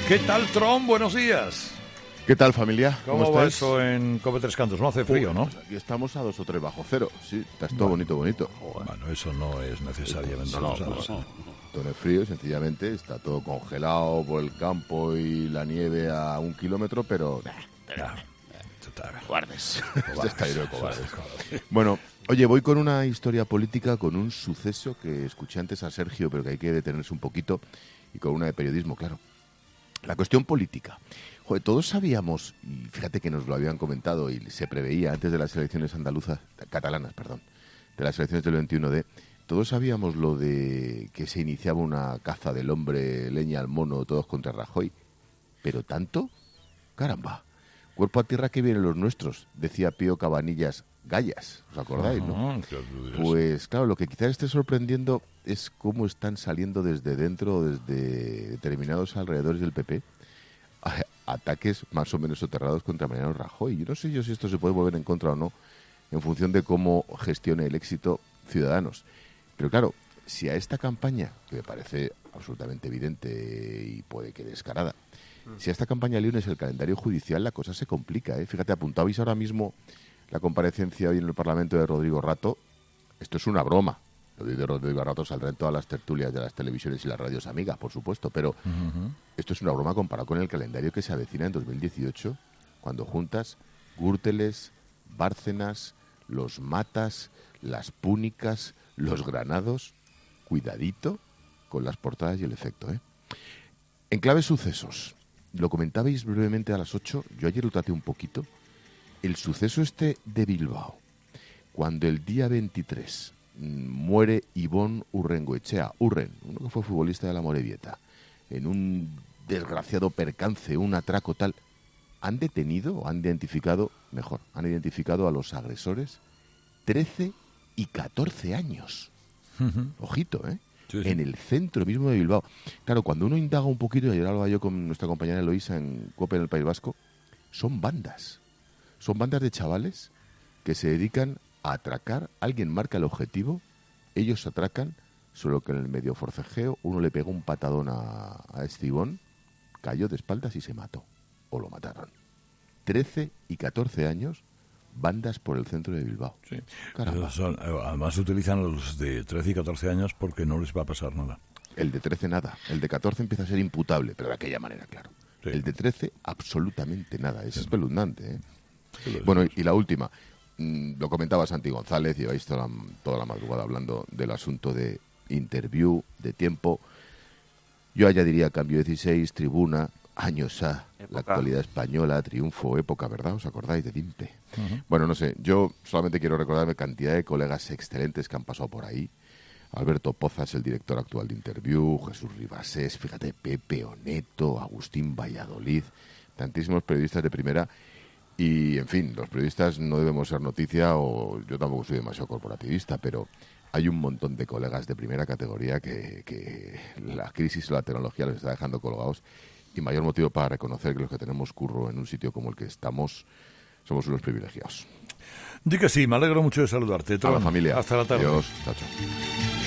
¿Qué tal, Tron? Buenos días. ¿Qué tal, familia? ¿Cómo va eso en Cope Tres Cantos? No hace frío, ¿no? Pues aquí estamos a 2 o 3 bajo cero. Sí, está todo bonito. Bueno, eso no es necesariamente No es frío, sencillamente está todo congelado por el campo y la nieve a 1 kilómetro, pero... Cobardes. Está lleno de cobardes. Bueno, oye, voy con una historia política, con un suceso que escuché antes a Sergio, pero que hay que detenerse un poquito, y con una de periodismo, claro. La cuestión política. Joder, todos sabíamos, y fíjate que nos lo habían comentado y se preveía antes de las elecciones catalanas, de las elecciones del 21D, todos sabíamos lo de que se iniciaba una caza del hombre, leña al mono, todos contra Rajoy. Pero tanto, caramba. Cuerpo a tierra que vienen los nuestros, decía Pío Cabanillas Gallas, ¿os acordáis, no? Pues claro, lo que quizás esté sorprendiendo es cómo están saliendo desde dentro, desde determinados alrededores del PP, ataques más o menos soterrados contra Mariano Rajoy. Yo no sé si esto se puede volver en contra o no, en función de cómo gestione el éxito Ciudadanos. Pero claro, si a esta campaña, que me parece absolutamente evidente y puede que descarada, si a esta campaña le unes el calendario judicial, la cosa se complica, ¿eh? Fíjate, apuntabais ahora mismo la comparecencia hoy en el Parlamento de Rodrigo Rato. Esto es una broma. Lo de Rodrigo Rato saldrá en todas las tertulias de las televisiones y las radios amigas, por supuesto, pero esto es una broma comparado con el calendario que se avecina en 2018, cuando juntas Gürteles, Bárcenas, los Matas, las Púnicas, los Granados. Cuidadito con las portadas y el efecto, ¿eh? En clave sucesos, lo comentabais brevemente a las 8, yo ayer lo traté un poquito, el suceso este de Bilbao, cuando el día 23 muere Ibon Urrengoetxea, uno que fue futbolista de la Morevieta, en un desgraciado percance, un atraco tal. Han identificado a los agresores, 13 y 14 años. Ojito, ¿eh? Sí. En el centro mismo de Bilbao. Claro, cuando uno indaga un poquito, y ayer hablaba yo con nuestra compañera Eloísa en COPE en el País Vasco, son bandas de chavales que se dedican a atracar. Alguien marca el objetivo, ellos atracan, solo que en el medio forcejeo uno le pegó un patadón a Estibón, cayó de espaldas y se mató, o lo mataron. 13 y 14 años, bandas por el centro de Bilbao. Sí. Además utilizan los de 13 y 14 años porque no les va a pasar nada. El de 13 nada, el de 14 empieza a ser imputable, pero de aquella manera, claro. Sí. El de 13 absolutamente nada, es espeluznante, ¿eh? Sí, bueno, y la última, lo comentaba Santi González, lleváis toda la madrugada hablando del asunto de Interview, de Tiempo. Yo allá diría Cambio 16, Tribuna, Años A, época. La actualidad española, Triunfo, Época, ¿verdad? ¿Os acordáis de Timpe? Bueno, no sé, yo solamente quiero recordarme cantidad de colegas excelentes que han pasado por ahí. Alberto Pozas, el director actual de Interview, Jesús Ribasés, fíjate, Pepe Oneto, Agustín Valladolid, tantísimos periodistas de primera. Y, en fin, los periodistas no debemos ser noticia, o yo tampoco soy demasiado corporativista, pero hay un montón de colegas de primera categoría que la crisis o la tecnología los está dejando colgados, y mayor motivo para reconocer que los que tenemos curro en un sitio como el que estamos somos unos privilegiados. Di que sí, me alegro mucho de saludarte. A la familia. Hasta la tarde. Adiós. Chao, chao.